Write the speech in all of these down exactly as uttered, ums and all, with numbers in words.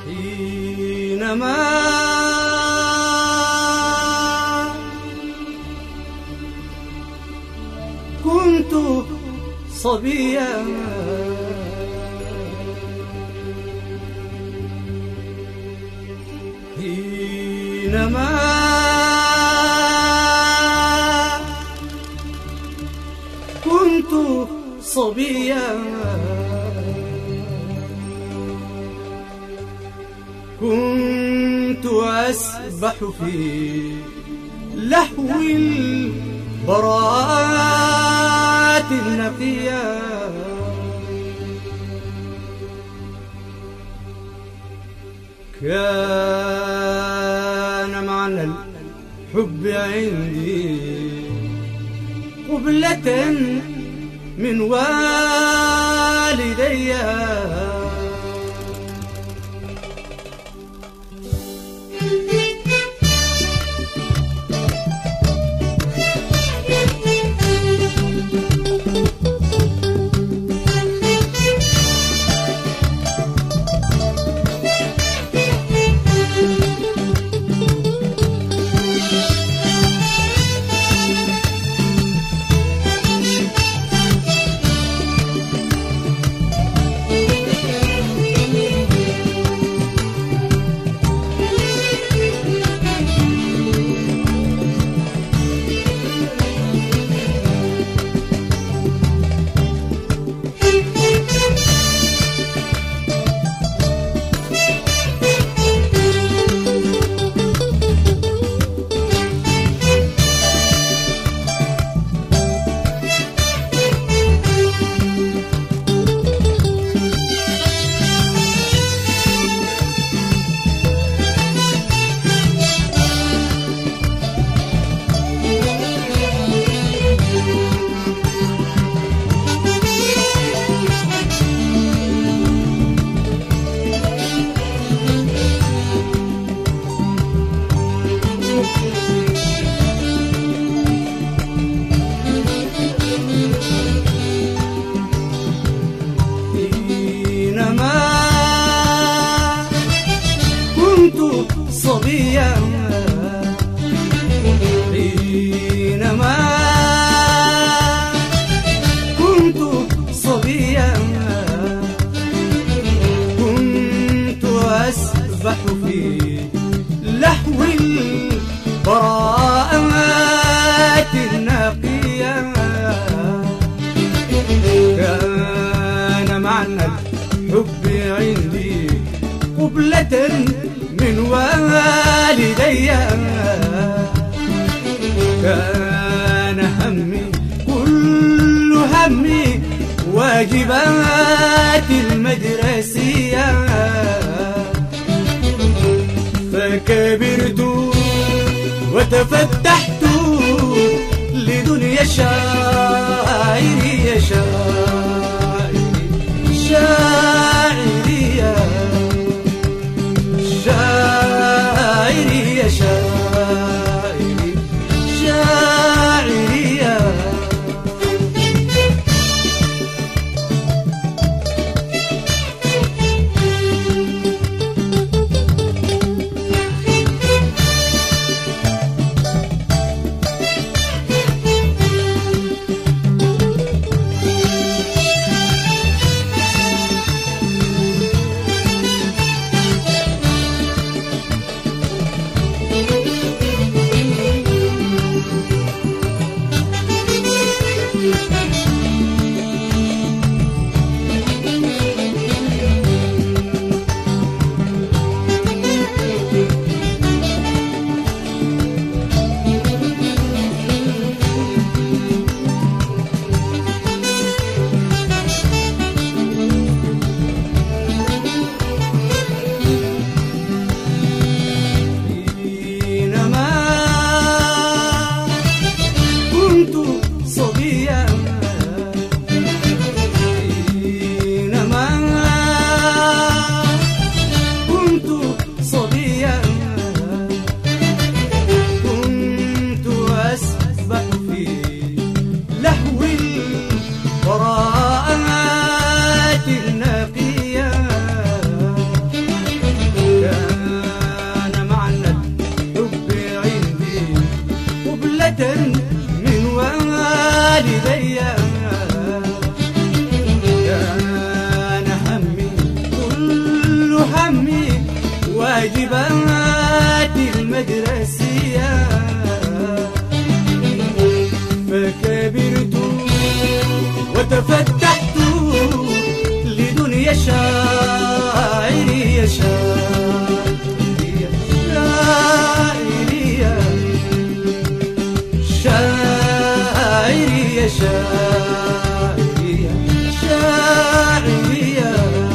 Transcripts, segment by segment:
حينما كنت صبيا حينما كنت صبيا كنت أسبح في لهو البراءات النقية كان معنى الحب عندي قبلة من والدي صبيا حينما كنت صبيا كنت أسبح في لهو البراءات النقية كان معنى الحب عندي قبلة من والدي كان همي كل همي واجبات المدرسية فكبرت وتفتحت لدنيا الشاعرية شاعرية شاعرية شاعري شاعرية شاعري يا شاعري يا شاعري يا شاعري يا شاعري يا شاعري يا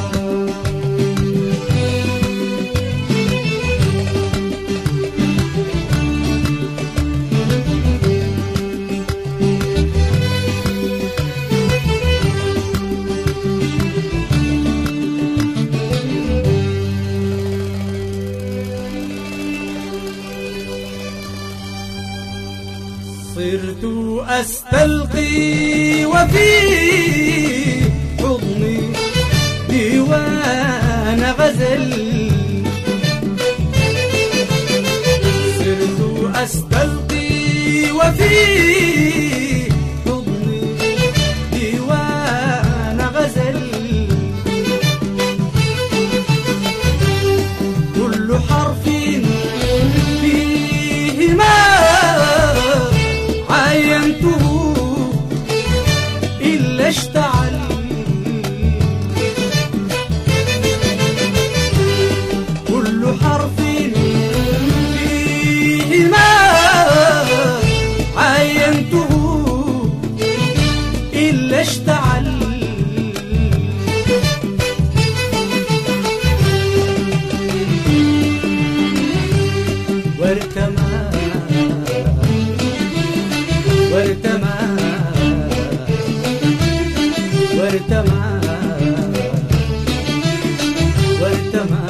صرت أستلقي وفي حضني ديوان غزل صرت أستلقي وفي حضني ديوان غزل كل حرف فيه ما عينته إلا اشتعل كل حرف فيه ما عينته إلا اشتعل وارتمى وارتمى وارتمى وارتمى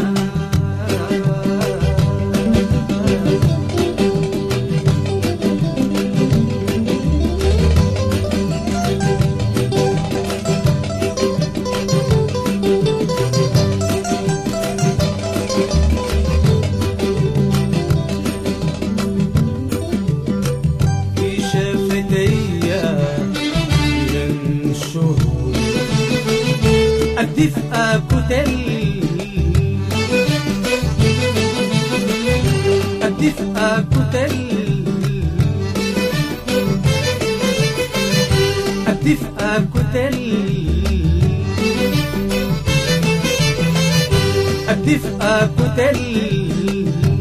الدفء كتل الدفء كتل الدفء كتل الدفء كتل